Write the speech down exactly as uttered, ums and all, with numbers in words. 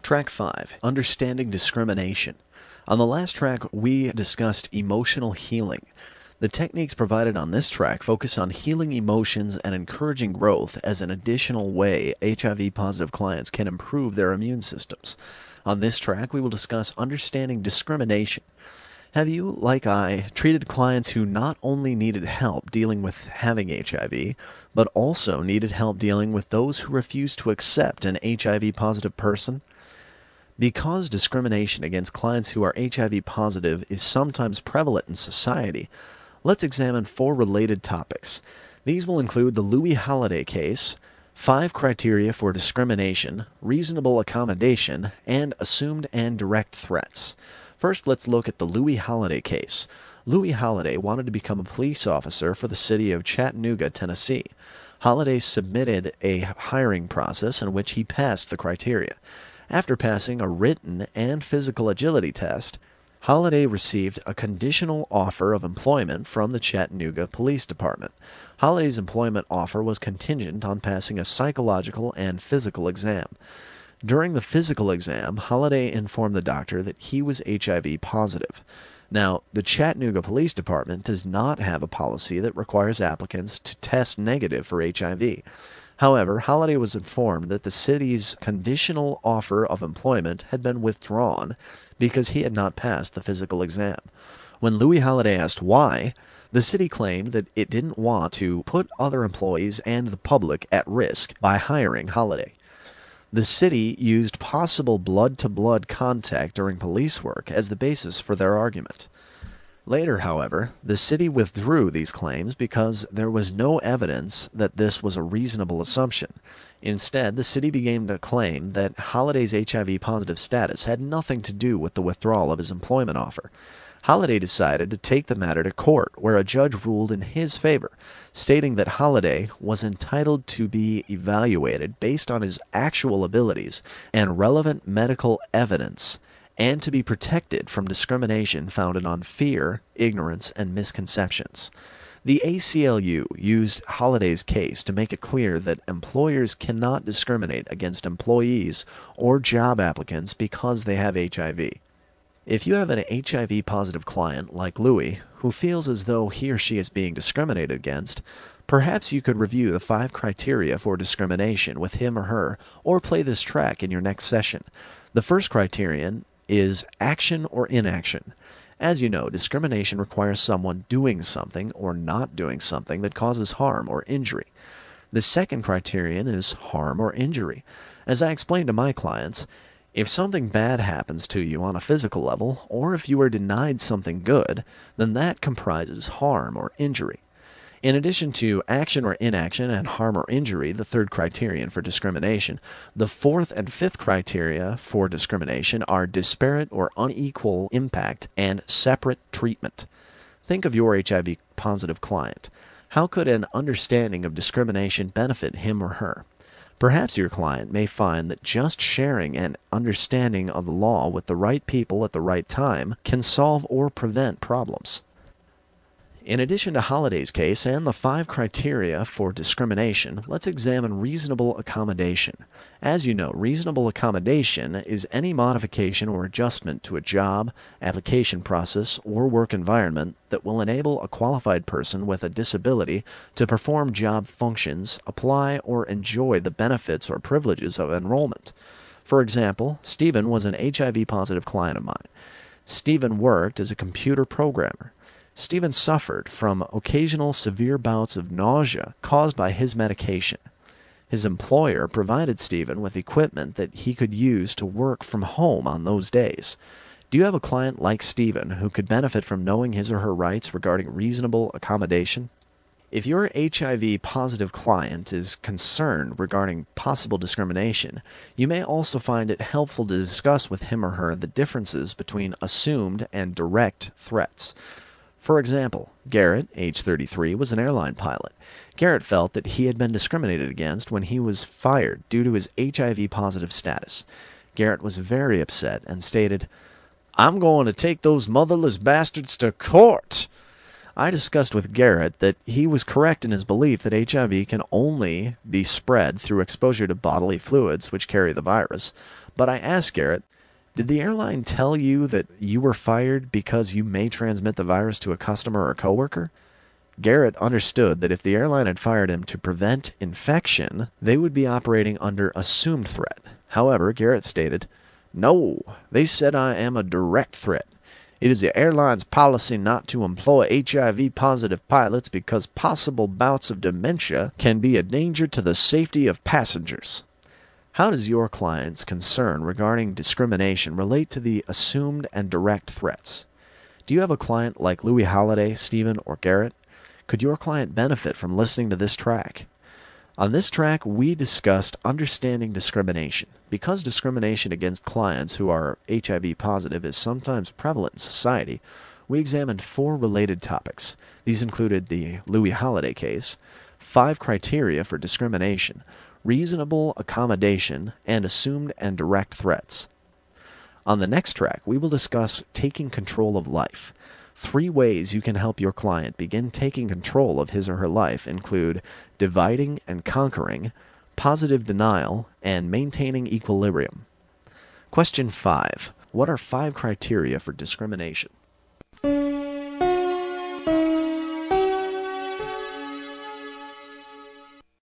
Track five, Understanding Discrimination. On the last track, we discussed emotional healing. The techniques provided on this track focus on healing emotions and encouraging growth as an additional way H I V-positive clients can improve their immune systems. On this track, we will discuss understanding discrimination. Have you, like I, treated clients who not only needed help dealing with having H I V, but also needed help dealing with those who refused to accept an H I V-positive person? Because discrimination against clients who are H I V positive is sometimes prevalent in society, let's examine four related topics. These will include the Louis Holiday case, five criteria for discrimination, reasonable accommodation, and assumed and direct threats. First, let's look at the Louis Holiday case. Louis Holiday wanted to become a police officer for the city of Chattanooga, Tennessee. Holiday submitted a hiring process in which he passed the criteria. After passing a written and physical agility test, Holiday received a conditional offer of employment from the Chattanooga Police Department. Holiday's employment offer was contingent on passing a psychological and physical exam. During the physical exam, Holiday informed the doctor that he was H I V positive. Now, the Chattanooga Police Department does not have a policy that requires applicants to test negative for H I V. However, Holiday was informed that the city's conditional offer of employment had been withdrawn because he had not passed the physical exam. When Louis Holiday asked why, the city claimed that it didn't want to put other employees and the public at risk by hiring Holiday. The city used possible blood-to-blood contact during police work as the basis for their argument. Later, however, the city withdrew these claims because there was no evidence that this was a reasonable assumption. Instead, the city began to claim that Holiday's H I V-positive status had nothing to do with the withdrawal of his employment offer. Holiday decided to take the matter to court, where a judge ruled in his favor, stating that Holiday was entitled to be evaluated based on his actual abilities and relevant medical evidence, and to be protected from discrimination founded on fear, ignorance, and misconceptions. The A C L U used Holiday's case to make it clear that employers cannot discriminate against employees or job applicants because they have H I V. If you have an H I V-positive client like Louis who feels as though he or she is being discriminated against, perhaps you could review the five criteria for discrimination with him or her, or play this track in your next session. The first criterion is action or inaction. As you know, discrimination requires someone doing something or not doing something that causes harm or injury. The second criterion is harm or injury. As I explain to my clients, if something bad happens to you on a physical level, or if you are denied something good, then that comprises harm or injury. In addition to action or inaction and harm or injury, the third criterion for discrimination, the fourth and fifth criteria for discrimination are disparate or unequal impact and separate treatment. Think of your H I V-positive client. How could an understanding of discrimination benefit him or her? Perhaps your client may find that just sharing an understanding of the law with the right people at the right time can solve or prevent problems. In addition to Holiday's case and the five criteria for discrimination, let's examine reasonable accommodation. As you know, reasonable accommodation is any modification or adjustment to a job, application process, or work environment that will enable a qualified person with a disability to perform job functions, apply, or enjoy the benefits or privileges of enrollment. For example, Stephen was an H I V-positive client of mine. Stephen worked as a computer programmer. Stephen suffered from occasional severe bouts of nausea caused by his medication. His employer provided Stephen with equipment that he could use to work from home on those days. Do you have a client like Stephen who could benefit from knowing his or her rights regarding reasonable accommodation? If your H I V-positive client is concerned regarding possible discrimination, you may also find it helpful to discuss with him or her the differences between assumed and direct threats. For example, Garrett, age thirty-three, was an airline pilot. Garrett felt that he had been discriminated against when he was fired due to his H I V-positive status. Garrett was very upset and stated, "I'm going to take those motherless bastards to court." I discussed with Garrett that he was correct in his belief that H I V can only be spread through exposure to bodily fluids which carry the virus, But I asked Garrett, did the airline tell you that you were fired because you may transmit the virus to a customer or coworker? Garrett understood that if the airline had fired him to prevent infection, they would be operating under assumed threat. However, Garrett stated, "No, they said I am a direct threat. It is the airline's policy not to employ H I V-positive pilots because possible bouts of dementia can be a danger to the safety of passengers." How does your client's concern regarding discrimination relate to the assumed and direct threats? Do you have a client like Louis Holiday, Stephen, or Garrett? Could your client benefit from listening to this track? On this track, we discussed understanding discrimination. Because discrimination against clients who are H I V positive is sometimes prevalent in society, we examined four related topics. These included the Louis Holiday case, five criteria for discrimination, reasonable accommodation, and assumed and direct threats. On the next track, we will discuss taking control of life. Three ways you can help your client begin taking control of his or her life include dividing and conquering, positive denial, and maintaining equilibrium. Question five. What are five criteria for discrimination?